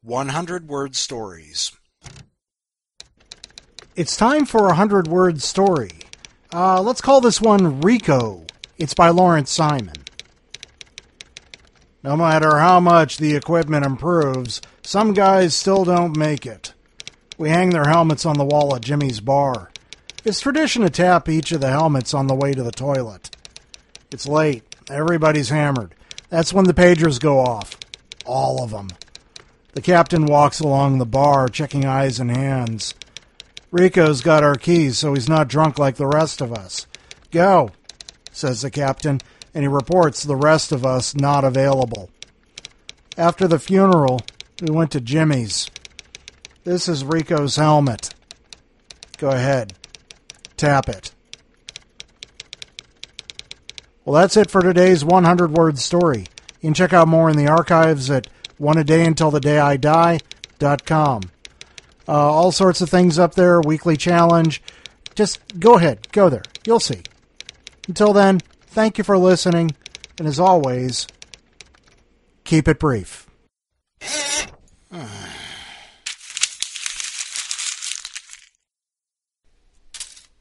100-word stories. It's time for a 100-word story. Let's call this one Rico. It's by Lawrence Simon. No matter how much the equipment improves, some guys still don't make it. We hang their helmets on the wall at Jimmy's bar. It's tradition to tap each of the helmets on the way to the toilet. It's late. Everybody's hammered. That's when the pagers go off. All of them. The captain walks along the bar, checking eyes and hands. Rico's got our keys, so he's not drunk like the rest of us. Go, says the captain, and he reports the rest of us not available. After the funeral, we went to Jimmy's. This is Rico's helmet. Go ahead. Tap it. Well, that's it for today's 100-word story. You can check out more in the archives at oneadayuntilthedayidie.com. All sorts of things up there, weekly challenge. Just go ahead, go there. You'll see. Until then, thank you for listening, and as always, keep it brief.